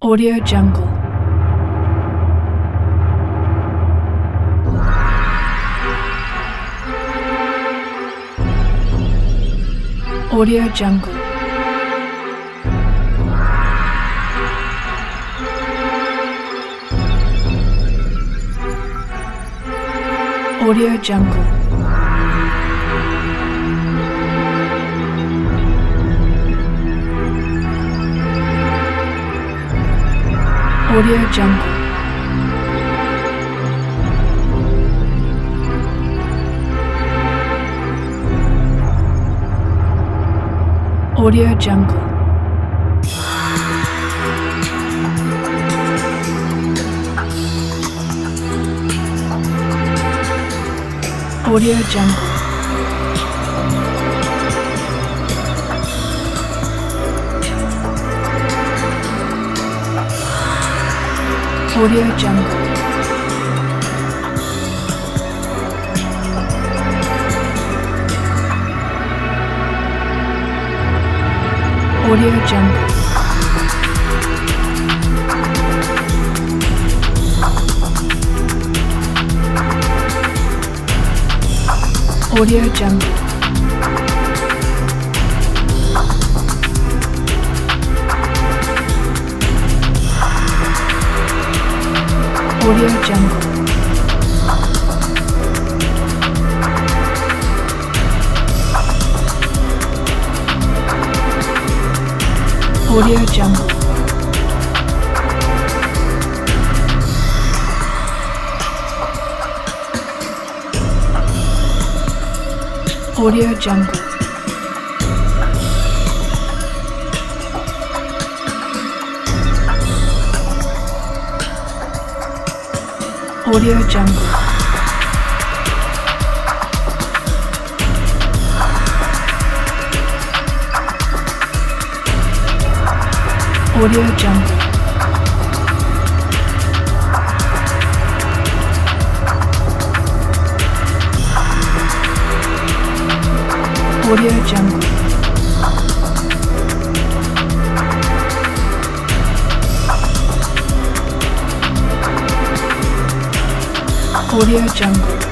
Audio Jungle. Audio Jungle. Audio Jungle. Audio Jungle. Audio Jungle. Audio Jungle. Audio Jungle. Audio Jungle. Audio Jungle. Audio Jungle. Audio Jungle. Audio Jungle. Audio Jungle. Audio Jungle. Audio Jungle. Audio Jungle.